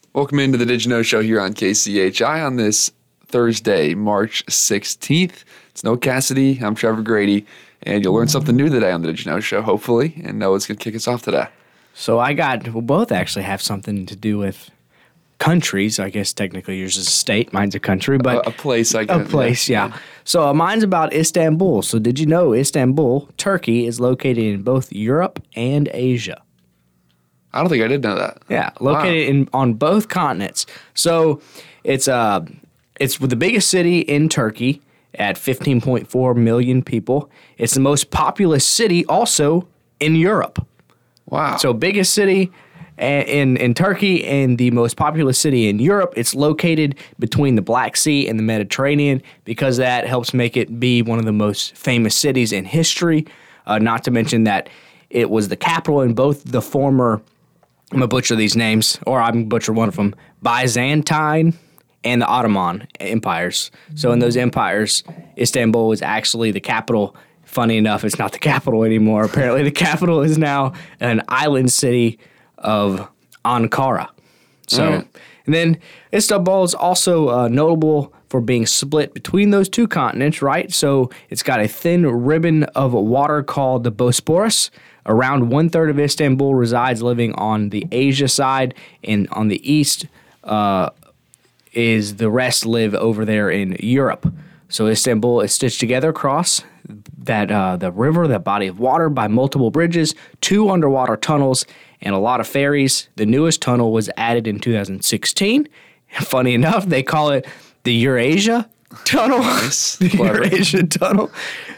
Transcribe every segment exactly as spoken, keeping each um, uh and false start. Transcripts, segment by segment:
Welcome into the Did You Know Show here on K C H I on this Thursday, March sixteenth. It's Noah Cassidy. I'm Trevor Grady, and you'll learn something new today on the Did You Know Show, hopefully, and Noah's going to kick us off today. So I got, we'll both actually have something to do with countries. I guess technically yours is a state, mine's a country, but a, a place, I guess. A place, yeah. yeah. So uh, mine's about Istanbul. So did you know Istanbul, Turkey, is located in both Europe and Asia? I don't think I did know that. Yeah, located wow. in on both continents. So it's uh it's the biggest city in Turkey at fifteen point four million people. It's the most populous city also in Europe. Wow. So biggest city in in Turkey and the most populous city in Europe. It's located between the Black Sea and the Mediterranean because that helps make it be one of the most famous cities in history. Uh, not to mention that it was the capital in both the former, I'm going to butcher these names, or I'm going to butcher one of them, Byzantine and the Ottoman empires. So in those empires, Istanbul was actually the capital. Funny enough, it's not the capital anymore. Apparently the capital is now an island city of Ankara. So, mm. and then Istanbul is also uh, notable for being split between those two continents, right? So it's got a thin ribbon of water called the Bosporus. Around one-third of Istanbul resides living on the Asia side, and on the east uh, is the rest live over there in Europe. So Istanbul is stitched together across that uh, the river, that body of water, by multiple bridges, two underwater tunnels, and a lot of ferries. The newest tunnel was added in two thousand sixteen. Funny enough, they call it the Eurasia Tunnel. Nice. The Eurasia Tunnel.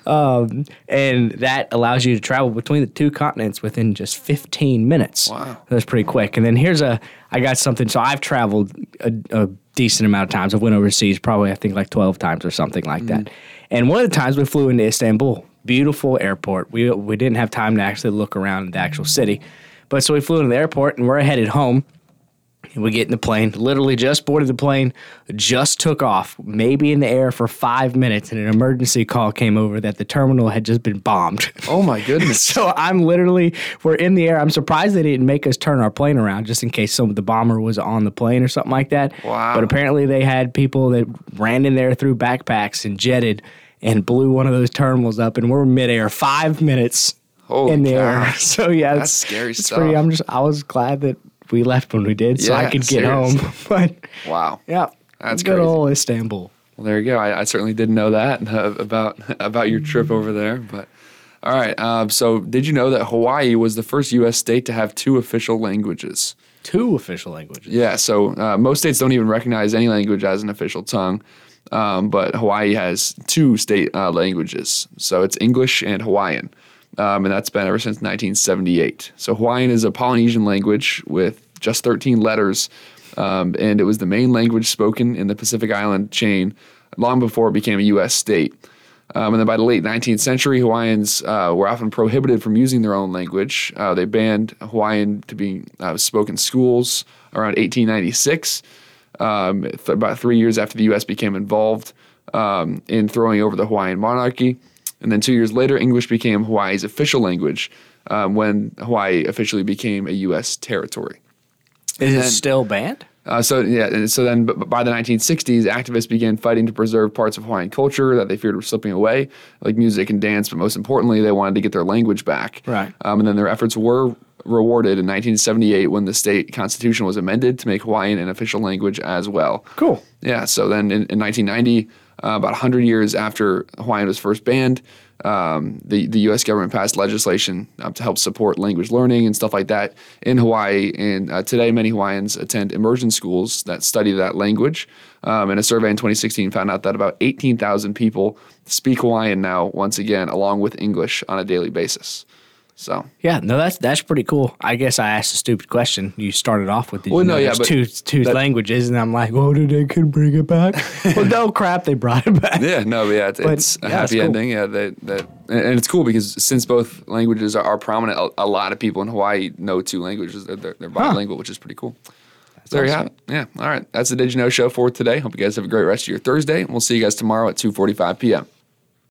Um, and that allows you to travel between the two continents within just fifteen minutes. Wow. That's pretty quick. And then here's a, I got something. So I've traveled a, a decent amount of times. I've went overseas probably, I think, like twelve times or something like mm-hmm. that. And one of the times we flew into Istanbul. Beautiful airport. We we didn't have time to actually look around the actual city. But so we flew into the airport and we're headed home. And we get in the plane, literally just boarded the plane, just took off, maybe in the air for five minutes, and an emergency call came over that the terminal had just been bombed. Oh, my goodness. So I'm literally, we're in the air. I'm surprised they didn't make us turn our plane around just in case some of the bomber was on the plane or something like that. Wow. But apparently they had people that ran in there through backpacks and jetted and blew one of those terminals up, and we're midair five minutes Holy in the cow. air. So, yeah. That's it's, scary it's stuff. Pretty, I'm just, I was glad that we left when we did, so yeah, I could get seriously. home. But wow, yeah, that's good crazy. old Istanbul. Well, there you go. I, I certainly didn't know that uh, about about your trip over there. But all right, um, so did you know that Hawaii was the first U S state to have two official languages? Two official languages. Yeah. So uh, most states don't even recognize any language as an official tongue, um, but Hawaii has two state uh, languages. So it's English and Hawaiian. Um, and that's been ever since nineteen seventy-eight. So Hawaiian is a Polynesian language with just thirteen letters, um, and it was the main language spoken in the Pacific Island chain long before it became a U S state. Um, and then by the late nineteenth century, Hawaiians uh, were often prohibited from using their own language. Uh, they banned Hawaiian to be uh, spoken in schools around eighteen ninety-six, um, th- about three years after the U S became involved um, in throwing over the Hawaiian monarchy. And then two years later, English became Hawaii's official language um, when Hawaii officially became a U S territory. Is and it then, still banned? Uh, so yeah, and so then b- by the nineteen sixties, activists began fighting to preserve parts of Hawaiian culture that they feared were slipping away, like music and dance. But most importantly, they wanted to get their language back. Right. Um, and then their efforts were rewarded in nineteen seventy-eight when the state constitution was amended to make Hawaiian an official language as well. Cool. Yeah. So then in, in nineteen ninety. Uh, about one hundred years after Hawaiian was first banned, um, the, the U S government passed legislation uh, to help support language learning and stuff like that in Hawaii. And uh, today, many Hawaiians attend immersion schools that study that language. Um, and a survey in twenty sixteen found out that about eighteen thousand people speak Hawaiian now, once again, along with English on a daily basis. So yeah, no, that's that's pretty cool. I guess I asked a stupid question. You started off with did well, you no, know yeah, there's but two two that, languages, and I'm like, oh, did they could bring it back? Well, no crap, they brought it back. Yeah, no, yeah, it's, But, it's a yeah, happy cool. ending. Yeah, that that and and it's cool because since both languages are, are prominent, a, a lot of people in Hawaii know two languages. They're, they're, they're bilingual, which is pretty cool. So there you have it. Yeah, all right. That's the Did You Know Show for today. Hope you guys have a great rest of your Thursday. We'll see you guys tomorrow at two forty-five p.m.